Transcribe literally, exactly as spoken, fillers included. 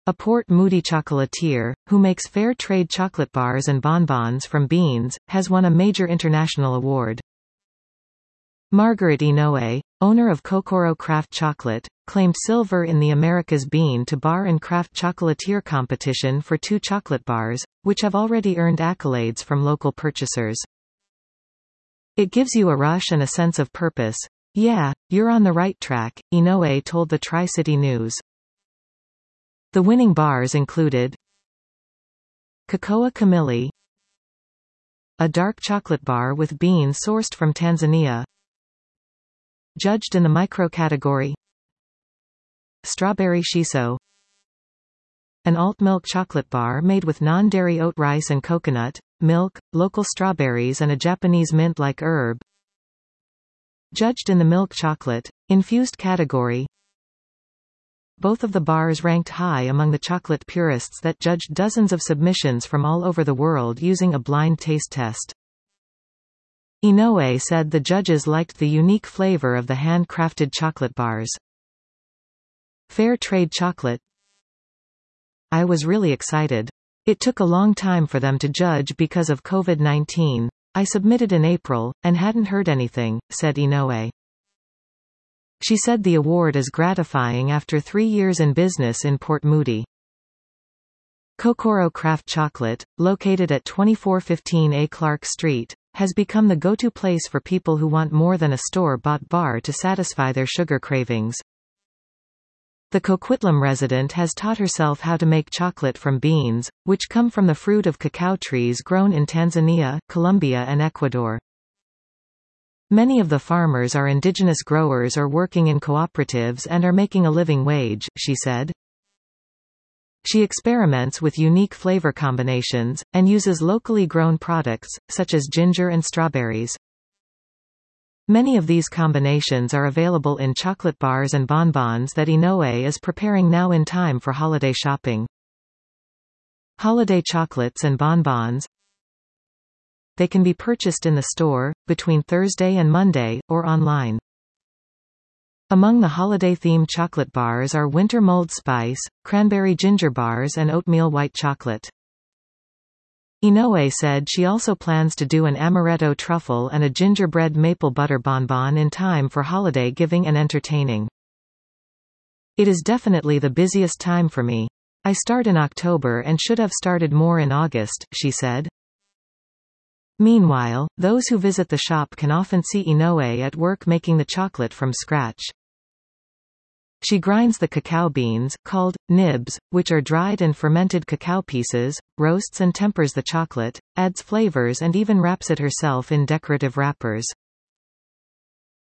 a Port Moody chocolatier, who makes fair trade chocolate bars and bonbons from beans, has won a major international award. Margaret Inoue, owner of Kokoro Craft Chocolate, claimed silver in the America's Bean to Bar and Craft Chocolatier competition for two chocolate bars, which have already earned accolades from local purchasers. It gives you a rush and a sense of purpose. Yeah, you're on the right track, Inoue told the Tri-City News. The winning bars included Cocoa Kamili, a dark chocolate bar with beans sourced from Tanzania. Judged in the micro category, Strawberry Shiso, an alt milk chocolate bar made with non-dairy oat rice and coconut, milk, local strawberries and a Japanese mint-like herb. Judged in the milk chocolate, infused category. Both of the bars ranked high among the chocolate purists that judged dozens of submissions from all over the world using a blind taste test. Inoue said the judges liked the unique flavor of the hand-crafted chocolate bars. Fair trade chocolate. I was really excited. It took a long time for them to judge because of COVID nineteen. I submitted in April, and hadn't heard anything, said Inoue. She said the award is gratifying after three years in business in Port Moody. Kokoro Craft Chocolate, located at twenty-four fifteen A Clark Street, has become the go-to place for people who want more than a store-bought bar to satisfy their sugar cravings. The Coquitlam resident has taught herself how to make chocolate from beans, which come from the fruit of cacao trees grown in Tanzania, Colombia and Ecuador. Many of the farmers are indigenous growers or working in cooperatives and are making a living wage, she said. She experiments with unique flavor combinations, and uses locally grown products, such as ginger and strawberries. Many of these combinations are available in chocolate bars and bonbons that Inoue is preparing now in time for holiday shopping. Holiday chocolates and bonbons. They can be purchased in the store, between Thursday and Monday, or online. Among the holiday-themed chocolate bars are winter mulled spice, cranberry ginger bars and oatmeal white chocolate. Inoue said she also plans to do an amaretto truffle and a gingerbread maple butter bonbon in time for holiday giving and entertaining. It is definitely the busiest time for me. I start in October and should have started more in August, she said. Meanwhile, those who visit the shop can often see Inoue at work making the chocolate from scratch. She grinds the cacao beans, called nibs, which are dried and fermented cacao pieces, roasts and tempers the chocolate, adds flavors and even wraps it herself in decorative wrappers.